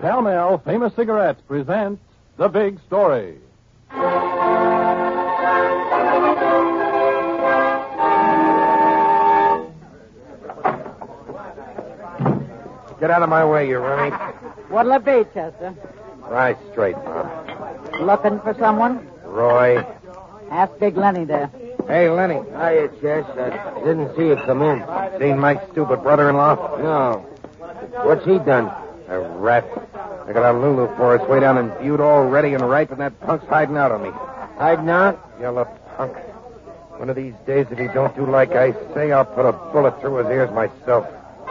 Pall-Mall Famous Cigarettes presents The Big Story. Get out of my way, you rummy. What'll it be, Chester? Right straight, Mom. Looking for someone? Roy. Ask Big Lenny there. Hey, Lenny. Hiya, Chess. I didn't see you come in. Seen Mike's stupid brother-in-law? No. What's he done? A rat. I got a Lulu for us way down in Butte, all ready and ripe, and that punk's hiding out on me. Hiding out? Yellow punk. One of these days, if he don't do like I say, I'll put a bullet through his ears myself.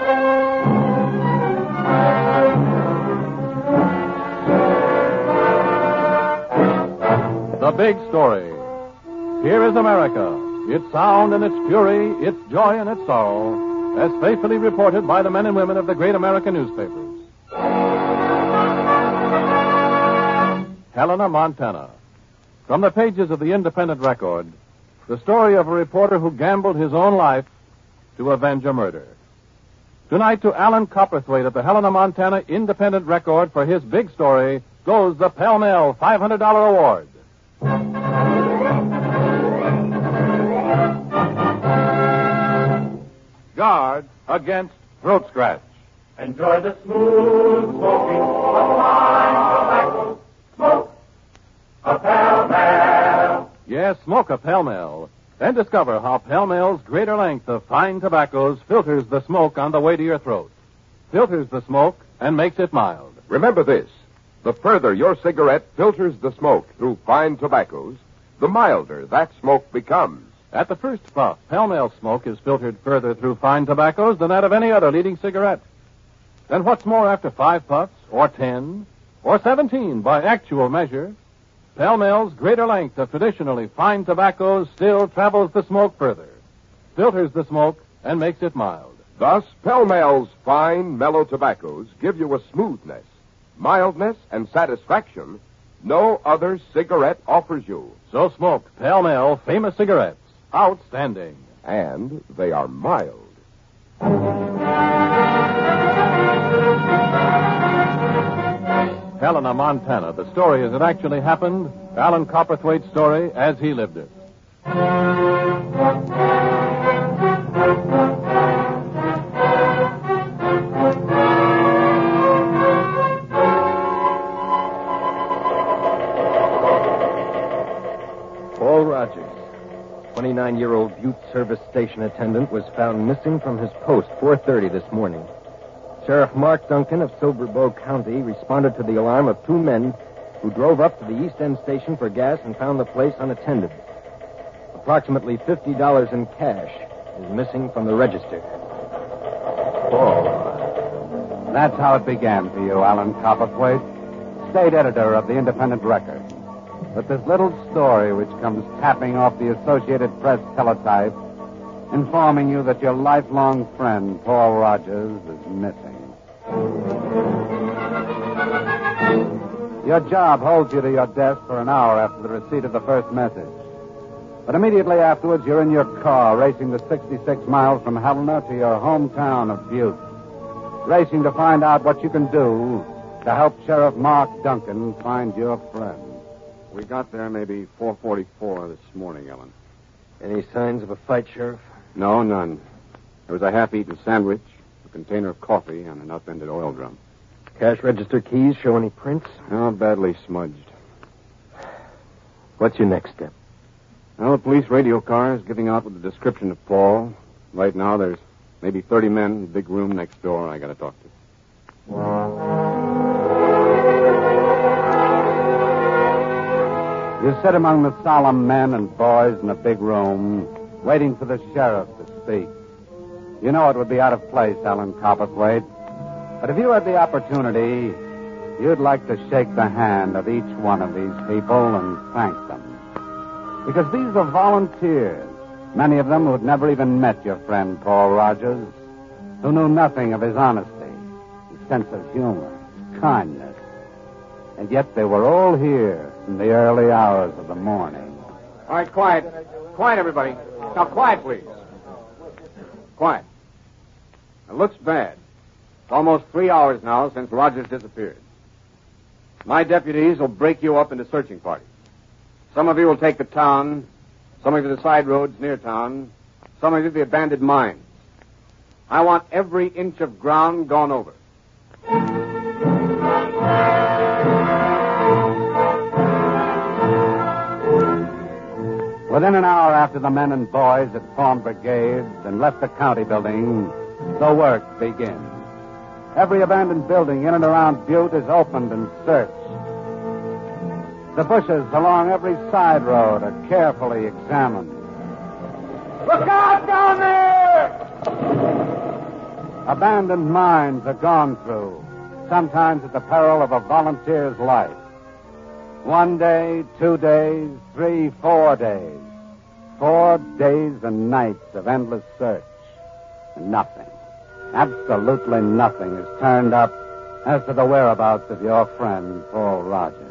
The Big Story. Here is America, its sound and its fury, its joy and its sorrow, as faithfully reported by the men and women of the great American newspapers. Helena, Montana. From the pages of the Independent Record, the story of a reporter who gambled his own life to avenge a murder. Tonight to Alan Copperthwaite of the Helena, Montana Independent Record for his big story goes the Pall-Mall $500 award. Guard against throat scratch. Enjoy the smooth smoking of fine tobacco. Smoke a Pall-Mall. Yes, smoke a Pall-Mall. Then discover how Pall-Mall's greater length of fine tobaccos filters the smoke on the way to your throat. Filters the smoke and makes it mild. Remember this. The further your cigarette filters the smoke through fine tobaccos, the milder that smoke becomes. At the first puff, Pall-Mall smoke is filtered further through fine tobaccos than that of any other leading cigarette. Then what's more, after 5 puffs, or 10, or 17 by actual measure, Pall-Mall's greater length of traditionally fine tobaccos still travels the smoke further, filters the smoke, and makes it mild. Thus, Pall-Mall's fine, mellow tobaccos give you a smoothness, mildness, and satisfaction no other cigarette offers you. So smoke Pall-Mall Famous Cigarettes. Outstanding. And they are mild. Helena, Montana. The story as it actually happened. Alan Copperthwaite's story as he lived it. Paul Rogers, 29-year-old Butte service station attendant, was found missing from his post 4:30 this morning. Sheriff Mark Duncan of Silver Bow County responded to the alarm of 2 men who drove up to the East End station for gas and found the place unattended. Approximately $50 in cash is missing from the register. Oh, that's how it began for you, Alan Copperthwaite, state editor of the Independent Record. But this little story which comes tapping off the Associated Press teletype, informing you that your lifelong friend, Paul Rogers, is missing. Your job holds you to your desk for an hour after the receipt of the first message. But immediately afterwards, you're in your car, racing the 66 miles from Helena to your hometown of Butte. Racing to find out what you can do to help Sheriff Mark Duncan find your friend. We got there maybe 4:44 this morning, Ellen. Any signs of a fight, Sheriff? No, none. There was a half-eaten sandwich, a container of coffee, and an upended oil drum. Cash register keys show any prints? Oh, badly smudged. What's your next step? Well, the police radio car is giving out with the description of Paul. Right now, there's maybe 30 men in the big room next door I got to talk to. You sit among the solemn men and boys in a big room, waiting for the sheriff to speak. You know it would be out of place, Alan Copperthwaite. But if you had the opportunity, you'd like to shake the hand of each one of these people and thank them. Because these are volunteers, many of them who had never even met your friend Paul Rogers, who knew nothing of his honesty, his sense of humor, his kindness. And yet they were all here in the early hours of the morning. All right, quiet. Quiet, everybody. Now, quiet, please. Quiet. It looks bad. It's almost 3 hours now since Rogers disappeared. My deputies will break you up into searching parties. Some of you will take the town, some of you the side roads near town, some of you the abandoned mines. I want every inch of ground gone over. Within an hour after the men and boys had formed brigades and left the county building, the work begins. Every abandoned building in and around Butte is opened and searched. The bushes along every side road are carefully examined. Look out down there! Abandoned mines are gone through, sometimes at the peril of a volunteer's life. 1 day, 2 days, 3, 4 days. 4 days and nights of endless search. And nothing, absolutely nothing is turned up as to the whereabouts of your friend, Paul Rogers.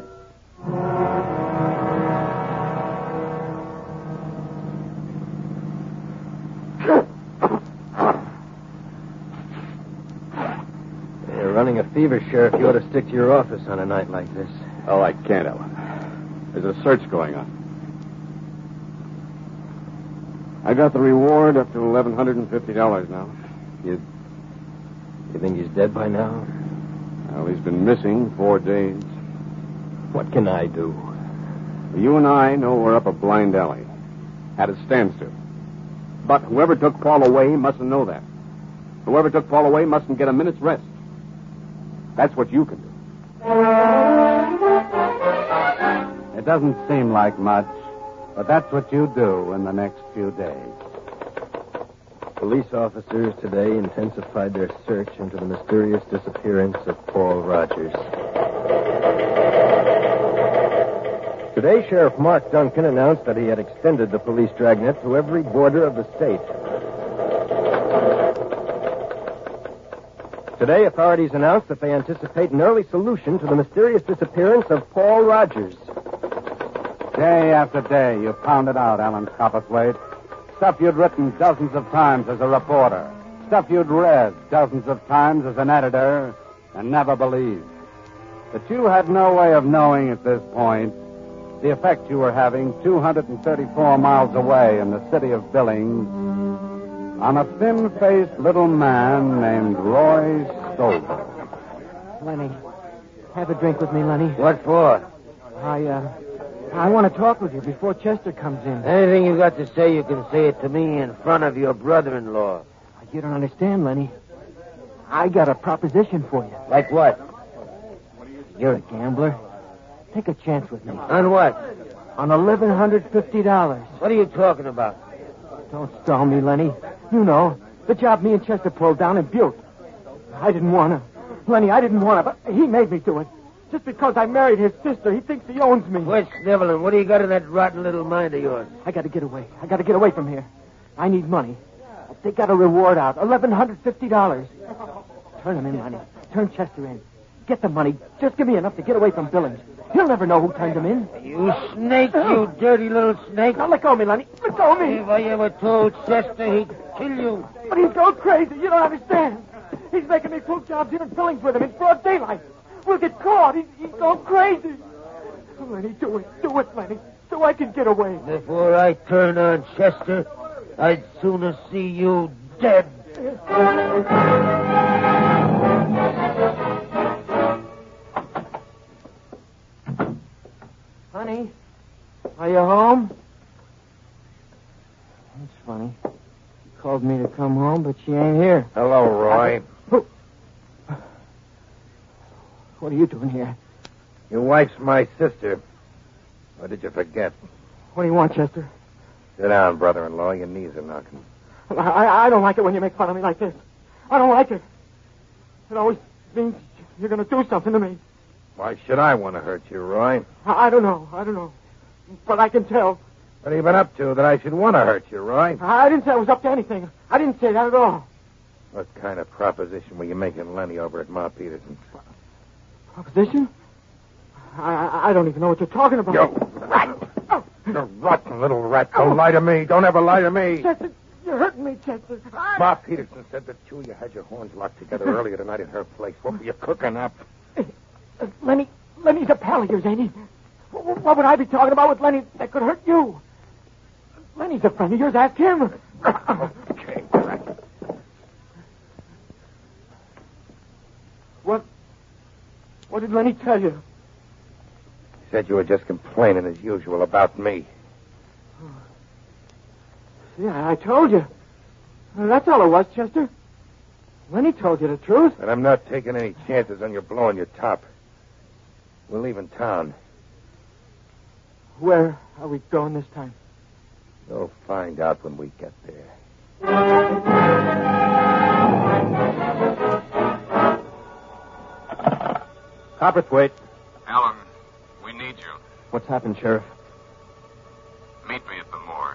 You're running a fever, Sheriff. You ought to stick to your office on a night like this. Oh, I can't, Ellen. There's a search going on. I got the reward up to $1,150 now. You think he's dead by now? Well, he's been missing 4 days. What can I do? You and I know we're up a blind alley. At a standstill. But whoever took Paul away mustn't know that. Whoever took Paul away mustn't get a minute's rest. That's what you can do. It doesn't seem like much, but that's what you do in the next few days. Police officers today intensified their search into the mysterious disappearance of Paul Rogers. Today, Sheriff Mark Duncan announced that he had extended the police dragnet to every border of the state. Today, authorities announced that they anticipate an early solution to the mysterious disappearance of Paul Rogers. Day after day, you pounded out, Alan Copperthwaite. Stuff you'd written dozens of times as a reporter. Stuff you'd read dozens of times as an editor and never believed. But you had no way of knowing at this point the effect you were having 234 miles away in the city of Billings on a thin-faced little man named Roy Stover. Lenny, have a drink with me, Lenny. What for? I want to talk with you before Chester comes in. Anything you got to say, you can say it to me in front of your brother-in-law. You don't understand, Lenny. I got a proposition for you. Like what? You're a gambler. Take a chance with me. On what? On $1,150. What are you talking about? Don't stall me, Lenny. You know, the job me and Chester pulled down in Butte. I didn't want to. Lenny, I didn't want to, but he made me do it. Just because I married his sister, he thinks he owns me. Quit sniveling. What do you got in that rotten little mind of yours? I got to get away. I got to get away from here. I need money. They got a reward out. $1,150. Turn him in, Lenny. Turn Chester in. Get the money. Just give me enough to get away from Billings. He'll never know who turned him in. You snake, you dirty little snake. Now let go of me, Lenny. Let go of me. If I ever told Chester, he'd kill you. But he's going crazy. You don't understand. He's making me pull jobs here in Billings with him in broad daylight. We'll get caught. He's going crazy. Lenny, do it. Do it, Lenny. So I can get away. Before I turn on Chester, I'd sooner see you dead. Honey, are you home? That's funny. She called me to come home, but she ain't here. Hello, Roy. What are you doing here? Your wife's my sister. Or did you forget? What do you want, Chester? Sit down, brother-in-law. Your knees are knocking. I don't like it when you make fun of me like this. I don't like it. It always means you're going to do something to me. Why should I want to hurt you, Roy? I don't know. But I can tell. What have you been up to that I should want to hurt you, Roy? I didn't say I was up to anything. I didn't say that at all. What kind of proposition were you making Lenny over at Ma Peterson's? Proposition? I don't even know what you're talking about. You rat! You rotten little rat. Don't lie to me. Don't ever lie to me. Chester, you're hurting me, Chester. Ma Peterson said that two of you had your horns locked together earlier tonight at her place. What were you cooking up? Lenny, Lenny's a pal of yours, ain't he? What would I be talking about with Lenny that could hurt you? Lenny's a friend of yours. Ask him. Okay, crack it. What did Lenny tell you? He said you were just complaining as usual about me. Yeah, I told you. Well, that's all it was, Chester. Lenny told you the truth. And I'm not taking any chances on you blowing your top. We're leaving town. Where are we going this time? You'll find out when we get there. Copperthwaite. Alan, we need you. What's happened, Sheriff? Meet me at the morgue.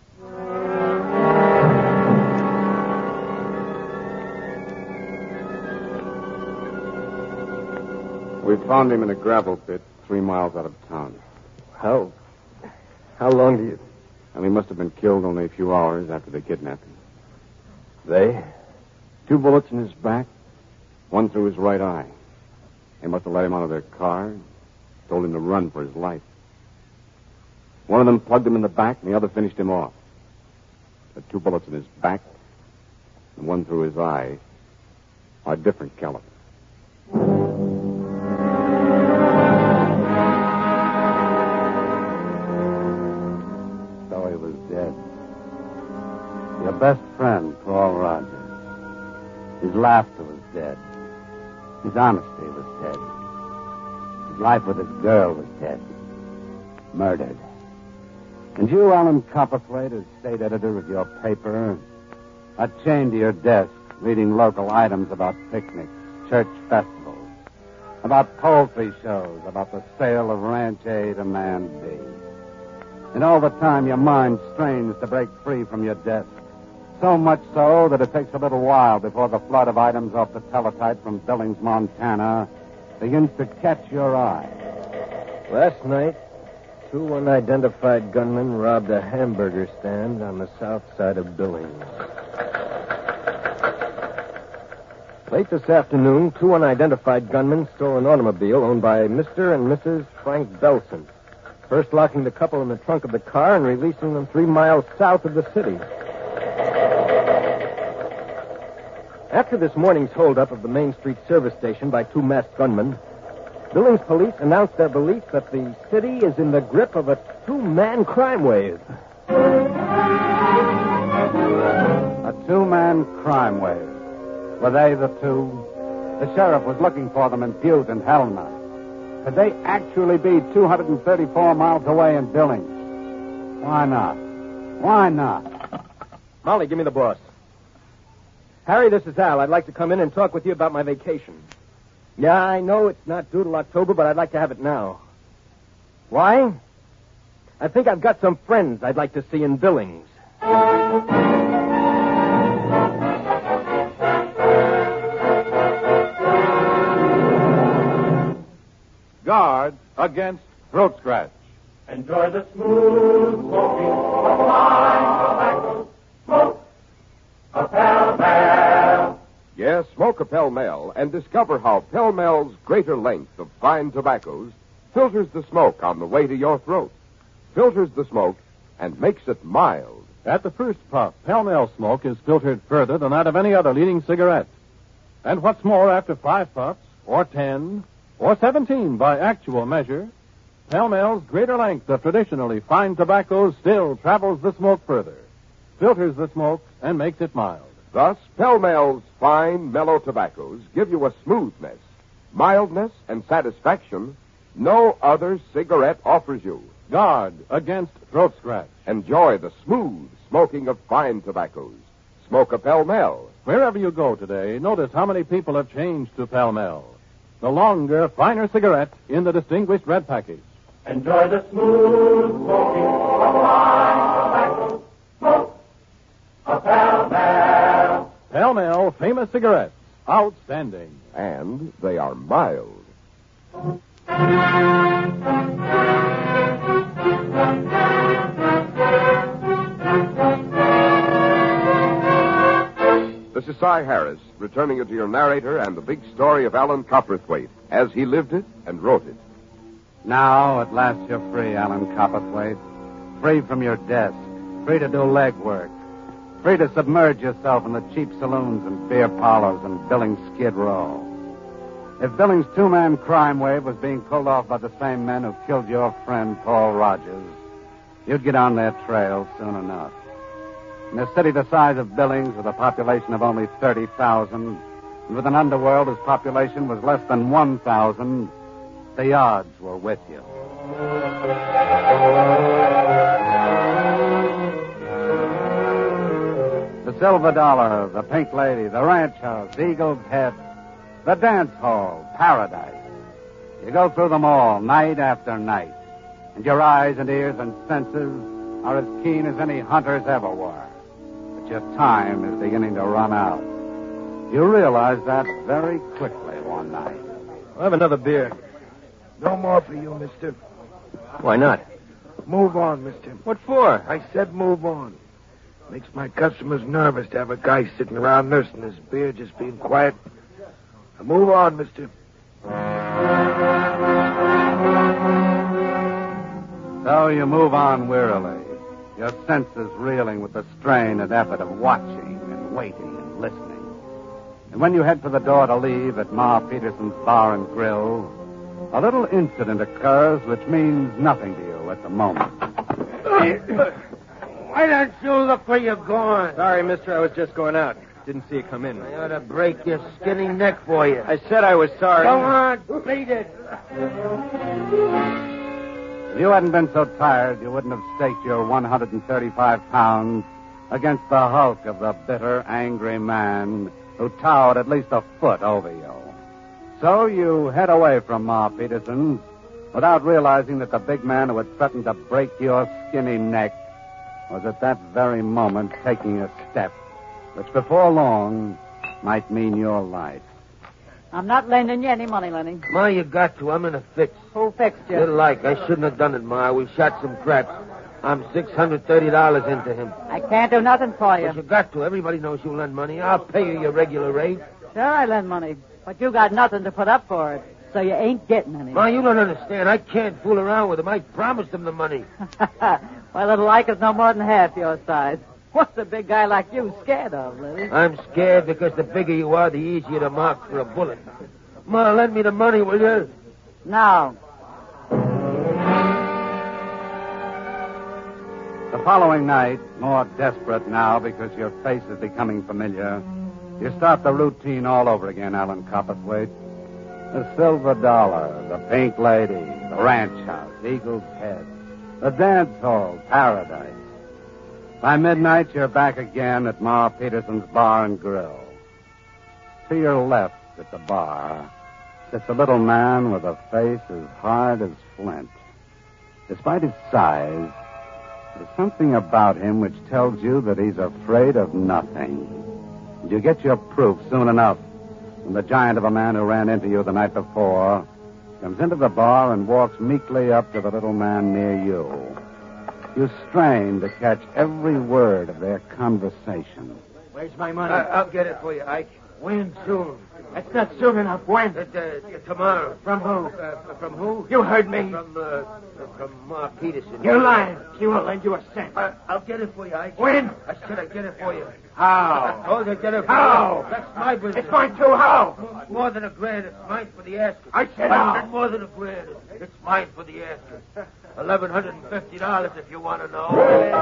We found him in a gravel pit 3 miles out of town. How long do you... And he must have been killed only a few hours after they kidnapped him. They? 2 bullets in his back, 1 through his right eye. They must have let him out of their car and told him to run for his life. One of them plugged him in the back, and the other finished him off. The 2 bullets in his back and 1 through his eye are different calibers. So he was dead. Your best friend, Paul Rogers. His laughter was dead. His honesty was dead. His life with his girl was dead. Murdered. And you, Alan Copperthwaite, as state editor of your paper, are chained to your desk, reading local items about picnics, church festivals, about poultry shows, about the sale of Ranch A to Man B. And all the time your mind strains to break free from your desk. So much so that it takes a little while before the flood of items off the teletype from Billings, Montana, begins to catch your eye. Last night, 2 unidentified gunmen robbed a hamburger stand on the south side of Billings. Late this afternoon, 2 unidentified gunmen stole an automobile owned by Mr. and Mrs. Frank Belson, first locking the couple in the trunk of the car and releasing them 3 miles south of the city. After this morning's holdup of the Main Street service station by 2 masked gunmen, Billings police announced their belief that the city is in the grip of a 2-man crime wave. A 2-man crime wave. Were they the 2? The sheriff was looking for them in Butte and Helena. Could they actually be 234 miles away in Billings? Why not? Why not? Molly, give me the boss. Harry, this is Al. I'd like to come in and talk with you about my vacation. Yeah, I know it's not due till October, but I'd like to have it now. Why? I think I've got some friends I'd like to see in Billings. Guard against throat scratch. Enjoy the smooth smoking of fine tobacco. Smoke a Pall-Mall. Yes, smoke a Pall-Mall and discover how Pall-Mall's greater length of fine tobaccos filters the smoke on the way to your throat, filters the smoke, and makes it mild. At the first puff, Pall-Mall smoke is filtered further than that of any other leading cigarette. And what's more, after 5 puffs, or 10, or 17 by actual measure, Pall-Mall's greater length of traditionally fine tobaccos still travels the smoke further, filters the smoke, and makes it mild. Thus, Pall-Mall's fine, mellow tobaccos give you a smoothness, mildness, and satisfaction no other cigarette offers you. Guard against throat scratch. Enjoy the smooth smoking of fine tobaccos. Smoke a Pall-Mall. Wherever you go today, notice how many people have changed to Pall-Mall, the longer, finer cigarette in the distinguished red package. Enjoy the smooth smoking of fine tobacco. Smoke a Pall-Mall. Pall-Mall famous cigarettes. Outstanding. And they are mild. This is Cy Harris, returning you to your narrator and the big story of Alan Copperthwaite, as he lived it and wrote it. Now, at last, you're free, Alan Copperthwaite. Free from your desk. Free to do legwork. Free to submerge yourself in the cheap saloons and beer parlors and Billings Skid Row. If Billings' two-man crime wave was being pulled off by the same men who killed your friend Paul Rogers, you'd get on their trail soon enough. In a city the size of Billings, with a population of only 30,000, and with an underworld whose population was less than 1,000, the odds were with you. The Silver Dollar, the Pink Lady, the Ranch House, Eagle's Head, the Dance Hall, Paradise. You go through them all, night after night, and your eyes and ears and senses are as keen as any hunter's ever were. But your time is beginning to run out. You realize that very quickly one night. I'll have another beer. No more for you, mister. Why not? Move on, mister. What for? I said move on. Makes my customers nervous to have a guy sitting around nursing his beer just being quiet. Now move on, mister. So you move on wearily, your senses reeling with the strain and effort of watching and waiting and listening. And when you head for the door to leave at Ma Peterson's Bar and Grill, a little incident occurs which means nothing to you at the moment. Why don't you look where you're going? Sorry, mister, I was just going out. Didn't see you come in. I ought to break your skinny neck for you. I said I was sorry. Go on, beat it. If you hadn't been so tired, you wouldn't have staked your 135 pounds against the hulk of the bitter, angry man who towered at least a foot over you. So you head away from Ma Peterson's without realizing that the big man who had threatened to break your skinny neck was at that very moment taking a step which before long might mean your life. I'm not lending you any money, Lenny. Ma, you got to. I'm in a fix. Who fixed you? You're like. I shouldn't have done it, Ma. We shot some craps. I'm $630 into him. I can't do nothing for you. But you got to. Everybody knows you lend money. I'll pay you your regular rate. Sure, I lend money. But you got nothing to put up for it. So you ain't getting any. Ma, you don't understand. I can't fool around with him. I promised him the money. Well, it'll like it's no more than half your size. What's a big guy like you scared of, Lenny? I'm scared because the bigger you are, the easier to mark for a bullet. Ma, lend me the money, will you? Now. The following night, more desperate now because your face is becoming familiar, you start the routine all over again, Alan Copperthwaite. The Silver Dollar, the Pink Lady, the Ranch House, Eagle's Head, the Dance Hall, Paradise. By midnight, you're back again at Ma Peterson's Bar and Grill. To your left at the bar sits a little man with a face as hard as flint. Despite his size, there's something about him which tells you that he's afraid of nothing. And you get your proof soon enough when the giant of a man who ran into you the night before comes into the bar and walks meekly up to the little man near you. You strain to catch every word of their conversation. Where's my money? I'll get it for you, Ike. When soon? That's not soon enough. When? Tomorrow. From who? From who? You heard me. From Ma Peterson. You're lying. She won't lend you a cent. I'll get it for you, Ike. When? I said I'd get it for you. How? I told you I'd get it for How? you. That's my business. It's mine too. How? It's more than $1,000. It's mine for the asking. I said how? It's more than $1,000. It's mine for the asking. $1,150 if you want to know.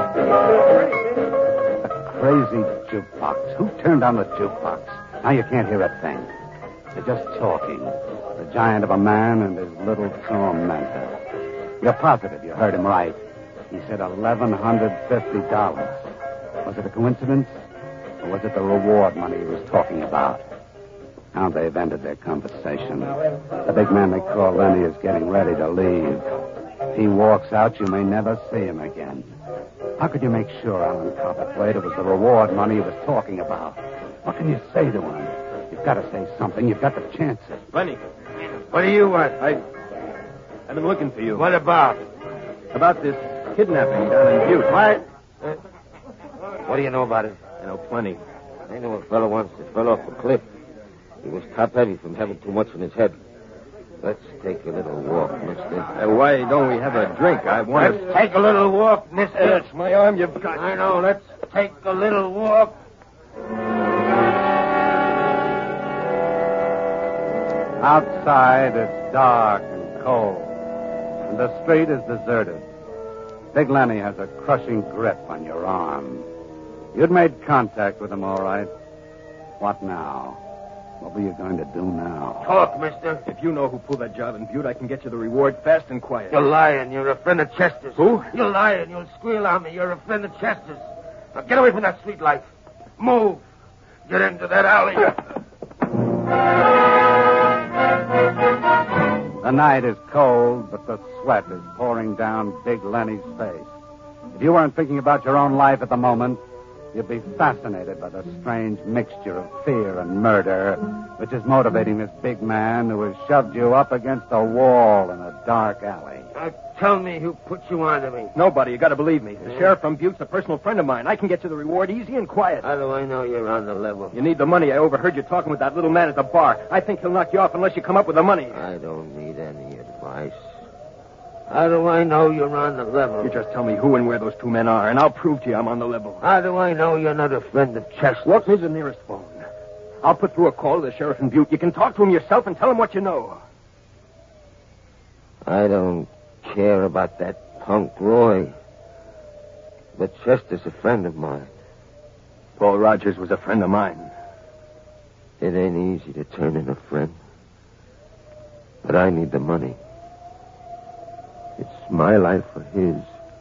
Crazy jukebox. Who turned on the jukebox? Now you can't hear a thing. They're just talking. The giant of a man and his little tormentor. You're positive you heard him right. He said $1,150. Was it a coincidence? Or was it the reward money he was talking about? Now they've ended their conversation. The big man they call Lenny is getting ready to leave. If he walks out, you may never see him again. How could you make sure, Alan Copperthwaite, it was the reward money he was talking about? What can you say to him? You've got to say something. You've got to chance it. Lenny, What do you want? I've been looking for you. What about? About this kidnapping down in Butte. What? What do you know about it? I know plenty. I know a fellow once that fell off a cliff. He was top heavy from having too much in his head. Let's take a little walk, mister. Why don't we have a drink? I want Let's take a little walk, mister. That's my arm you've got. I know. Let's take a little walk. Outside, it's dark and cold, and the street is deserted. Big Lenny has a crushing grip on your arm. You'd made contact with him, all right. What now? What were you going to do now? Talk, mister. If you know who pulled that job in Butte, I can get you the reward fast and quiet. You're lying. You're a friend of Chester's. Who? You're lying. You'll squeal on me. You're a friend of Chester's. Now get away from that street life. Move. Get into that alley. The night is cold, but the sweat is pouring down Big Lenny's face. If you weren't thinking about your own life at the moment, you'd be fascinated by the strange mixture of fear and murder which is motivating this big man who has shoved you up against a wall in a dark alley. Now tell me who put you onto me. Nobody. You got to believe me. The sheriff from Butte's a personal friend of mine. I can get you the reward easy and quiet. How do I know you're on the level? You need the money. I overheard you talking with that little man at the bar. I think he'll knock you off unless you come up with the money. I don't need any advice. How do I know you're on the level? You just tell me who and where those two men are, and I'll prove to you I'm on the level. How do I know you're not a friend of Chester? What is the nearest phone? I'll put through a call to the sheriff in Butte. You can talk to him yourself and tell him what you know. I don't care about that punk Roy. But Chester's a friend of mine. Paul Rogers was a friend of mine. It ain't easy to turn in a friend. But I need the money. It's my life or his.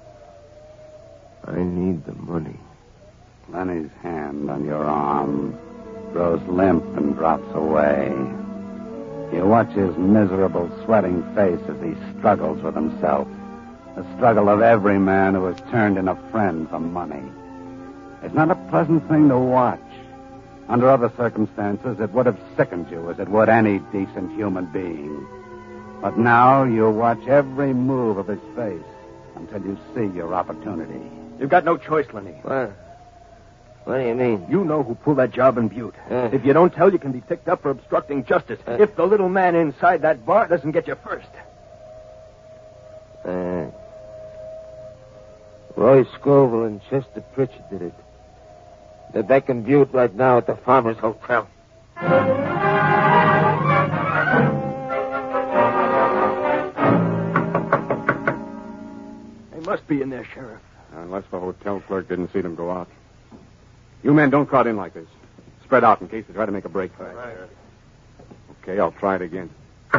I need the money. Lenny's hand on your arm grows limp and drops away. You watch his miserable, sweating face as he struggles with himself. The struggle of every man who has turned in a friend for money. It's not a pleasant thing to watch. Under other circumstances, it would have sickened you as it would any decent human being. But now you watch every move of his face until you see your opportunity. You've got no choice, Lenny. What do you mean? You know who pulled that job in Butte. If you don't tell, you can be picked up for obstructing justice. If the little man inside that bar doesn't get you first. Roy Scoville and Chester Pritchard did it. They're back in Butte right now at the Farmers Hotel. They must be in there, Sheriff. Unless the hotel clerk didn't see them go out. You men don't crowd in like this. Spread out in case they try to make a break. Right. Okay, I'll try it again.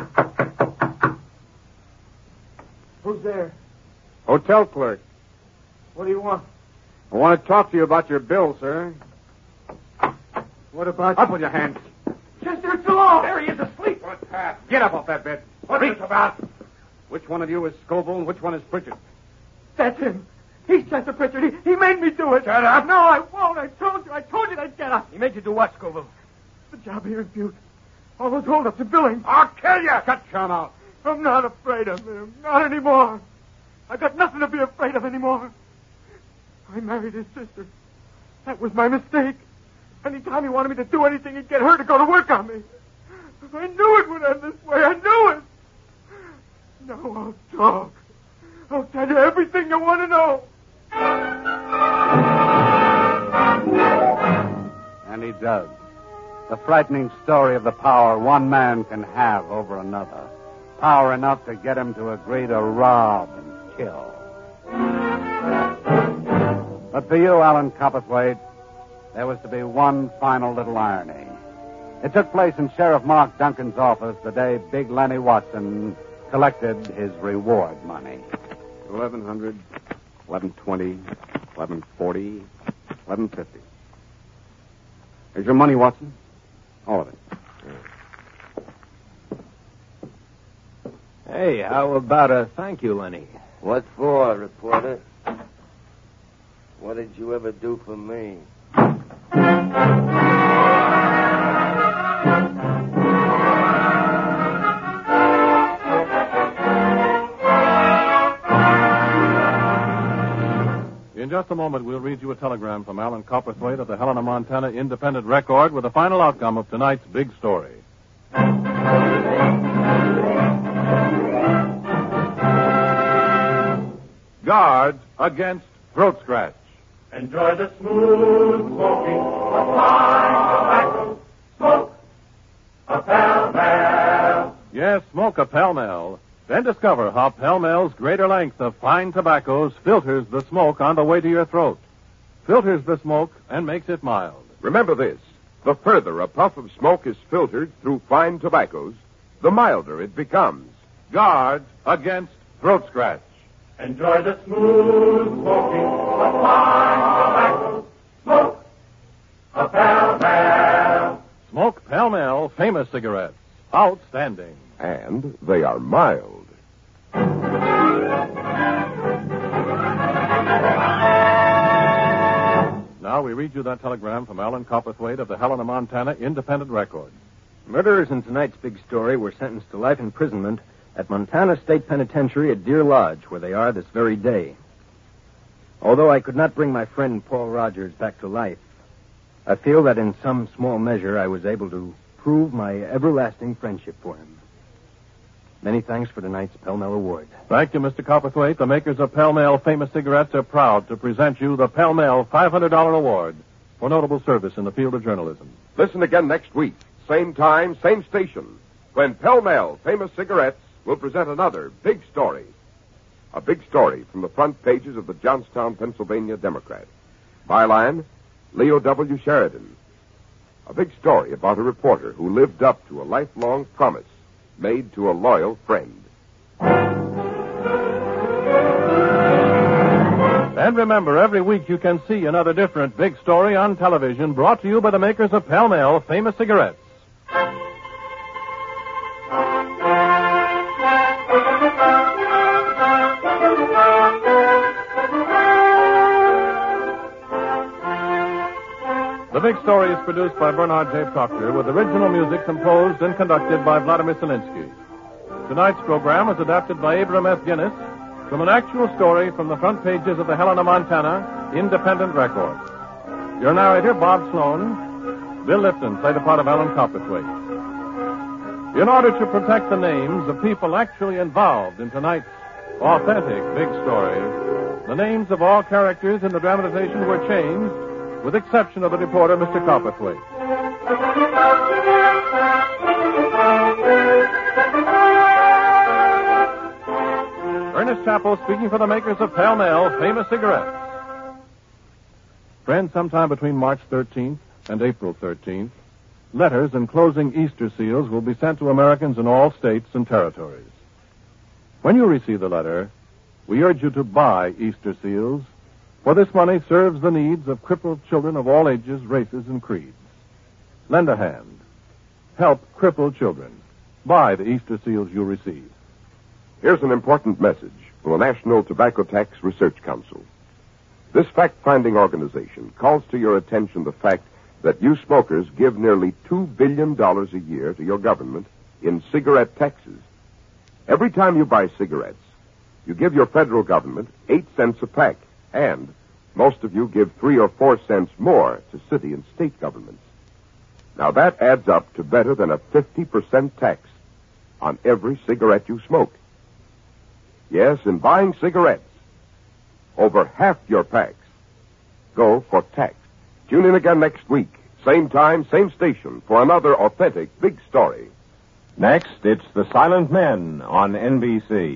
Who's there? Hotel clerk. What do you want? I want to talk to you about your bill, sir. What about... Up with your hands. Chester, it's alone! There he is asleep. What's that? Get up off that bed. What's this about? Which one of you is Scoville and which one is Pritchard? That's him. He's Chester Pritchard. He made me do it. Shut up. No, I won't. I told you I'd get up. He made you do what, Scoville? The job here in Butte. All those holdups and billings. I'll kill you. Shut your mouth. I'm not afraid of him. Not anymore. I've got nothing to be afraid of anymore. I married his sister. That was my mistake. Anytime he wanted me to do anything, he'd get her to go to work on me. I knew it would end this way. I knew it. Now I'll talk. I'll tell you everything you want to know. And he does. The frightening story of the power one man can have over another. Power enough to get him to agree to rob and kill. But for you, Alan Copperthwaite, there was to be one final little irony. It took place in Sheriff Mark Duncan's office the day Big Lenny Watson collected his reward money. 1100, 1120, 1140, 1150. Here's your money, Watson. All of it. Hey, how about a thank you, Lenny? What for, reporter? What did you ever do for me? In just a moment, we'll read you a telegram from Alan Copperthwaite of the Helena, Montana Independent Record with the final outcome of tonight's big story. Guard against throat scratch. Enjoy the smooth smoking of fine tobacco. Smoke a Pall-Mall. Yes, smoke a Pall-Mall. Then discover how Pall-Mall's greater length of fine tobaccos filters the smoke on the way to your throat. Filters the smoke and makes it mild. Remember this. The further a puff of smoke is filtered through fine tobaccos, the milder it becomes. Guard against throat scratch. Enjoy the smooth smoking of fine tobacco. Smoke a Pall-Mall. Smoke Pall-Mall famous cigarettes. Outstanding. And they are mild. Now we read you that telegram from Alan Copperthwaite of the Helena, Montana Independent Record. Murderers in tonight's big story were sentenced to life imprisonment at Montana State Penitentiary at Deer Lodge, where they are this very day. Although I could not bring my friend Paul Rogers back to life, I feel that in some small measure I was able to prove my everlasting friendship for him. Many thanks for tonight's Pall-Mall Award. Thank you, Mr. Copperthwaite. The makers of Pall-Mall famous cigarettes are proud to present you the Pall-Mall $500 Award for notable service in the field of journalism. Listen again next week, same time, same station, when Pall-Mall famous cigarettes will present another big story. A big story from the front pages of the Johnstown, Pennsylvania Democrat. Byline, Leo W. Sheridan. A big story about a reporter who lived up to a lifelong promise made to a loyal friend. And remember, every week you can see another different big story on television brought to you by the makers of Pall-Mall famous cigarettes. The Big Story is produced by Bernard J. Proctor with original music composed and conducted by Vladimir Selinsky. Tonight's program was adapted by Abram F. Guinness from an actual story from the front pages of the Helena, Montana Independent Record. Your narrator, Bob Sloan. Bill Lipton played the part of Alan Copperthwaite. In order to protect the names of people actually involved in tonight's authentic big story, the names of all characters in the dramatization were changed, with exception of the reporter, Mr. Copperthwaite. Ernest Chappell speaking for the makers of Pall-Mall famous cigarettes. Friends, sometime between March 13th and April 13th, letters enclosing Easter seals will be sent to Americans in all states and territories. When you receive the letter, we urge you to buy Easter seals, for this money serves the needs of crippled children of all ages, races, and creeds. Lend a hand. Help crippled children. Buy the Easter seals you receive. Here's an important message from the National Tobacco Tax Research Council. This fact-finding organization calls to your attention the fact that you smokers give nearly $2 billion a year to your government in cigarette taxes. Every time you buy cigarettes, you give your federal government 8 cents a pack, and most of you give 3 or 4 cents more to city and state governments. Now that adds up to better than a 50% tax on every cigarette you smoke. Yes, in buying cigarettes, over half your packs go for tax. Tune in again next week, same time, same station, for another authentic big story. Next, it's The Silent Men on NBC.